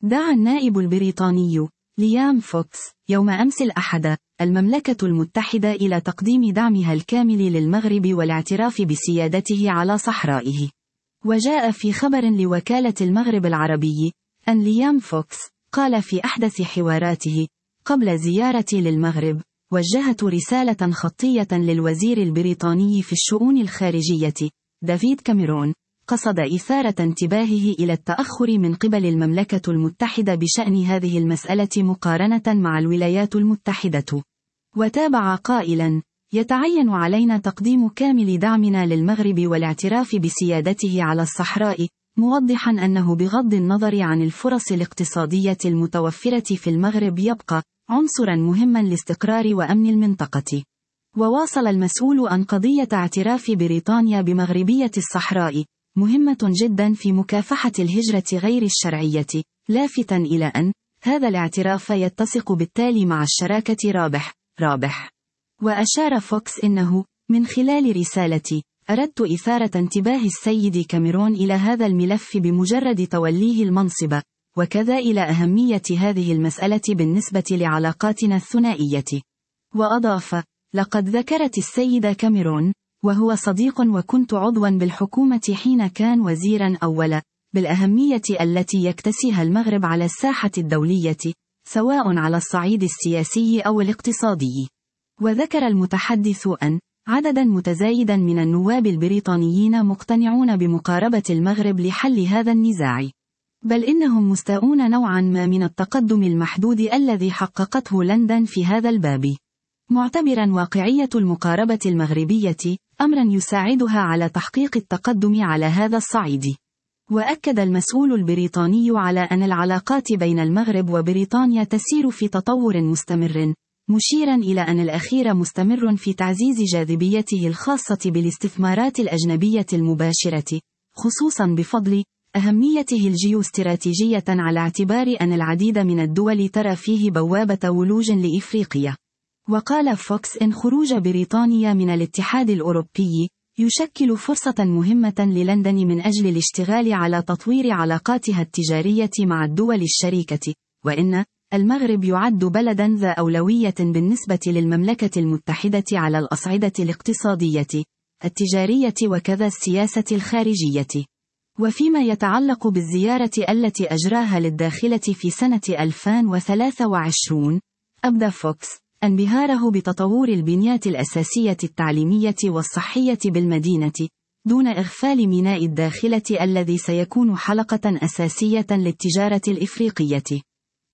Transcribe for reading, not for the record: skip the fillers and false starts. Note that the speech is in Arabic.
دعا النائب البريطاني ليام فوكس يوم أمس الأحد المملكة المتحدة إلى تقديم دعمها الكامل للمغرب والاعتراف بسيادته على صحرائه. وجاء في خبر لوكالة المغرب العربي أن ليام فوكس قال في أحدث حواراته قبل زيارتي للمغرب: وجهت رسالة خطية للوزير البريطاني في الشؤون الخارجية دافيد كاميرون، قصد إثارة انتباهه إلى التأخر من قبل المملكة المتحدة بشأن هذه المسألة مقارنة مع الولايات المتحدة. وتابع قائلا: يتعين علينا تقديم كامل دعمنا للمغرب والاعتراف بسيادته على الصحراء، موضحا أنه بغض النظر عن الفرص الاقتصادية المتوفرة في المغرب يبقى عنصرا مهما لاستقرار وأمن المنطقة. وواصل المسؤول أن قضية اعتراف بريطانيا بمغربية الصحراء مهمة جدا في مكافحة الهجرة غير الشرعية، لافتا إلى أن هذا الاعتراف يتسق بالتالي مع الشراكة رابح. وأشار فوكس إنه من خلال رسالتي أردت إثارة انتباه السيد كاميرون إلى هذا الملف بمجرد توليه المنصب، وكذا إلى أهمية هذه المسألة بالنسبة لعلاقاتنا الثنائية. وأضاف: لقد ذكرت السيدة كاميرون، وهو صديق وكنت عضوا بالحكومة حين كان وزيرا أول، بالأهمية التي يكتسيها المغرب على الساحة الدولية، سواء على الصعيد السياسي أو الاقتصادي. وذكر المتحدث أن عددا متزايدا من النواب البريطانيين مقتنعون بمقاربة المغرب لحل هذا النزاع، بل إنهم مستاءون نوعا ما من التقدم المحدود الذي حققته لندن في هذا الباب، معتبرا واقعية المقاربة المغربية أمرا يساعدها على تحقيق التقدم على هذا الصعيد. وأكد المسؤول البريطاني على أن العلاقات بين المغرب وبريطانيا تسير في تطور مستمر، مشيرا إلى أن الأخير مستمر في تعزيز جاذبيته الخاصة بالاستثمارات الأجنبية المباشرة، خصوصا بفضل أهميته الجيوستراتيجية، على اعتبار أن العديد من الدول ترى فيه بوابة ولوج لإفريقيا. وقال فوكس إن خروج بريطانيا من الاتحاد الأوروبي يشكل فرصة مهمة للندن من أجل الاشتغال على تطوير علاقاتها التجارية مع الدول الشريكة، وإن المغرب يعد بلدا ذا أولوية بالنسبة للمملكة المتحدة على الأصعدة الاقتصادية، التجارية وكذا السياسة الخارجية. وفيما يتعلق بالزيارة التي أجراها للداخلة في سنة 2023، أبدى فوكس انبهاره بتطور البنيات الأساسية التعليمية والصحية بالمدينة، دون إغفال ميناء الداخلة الذي سيكون حلقة أساسية للتجارة الإفريقية.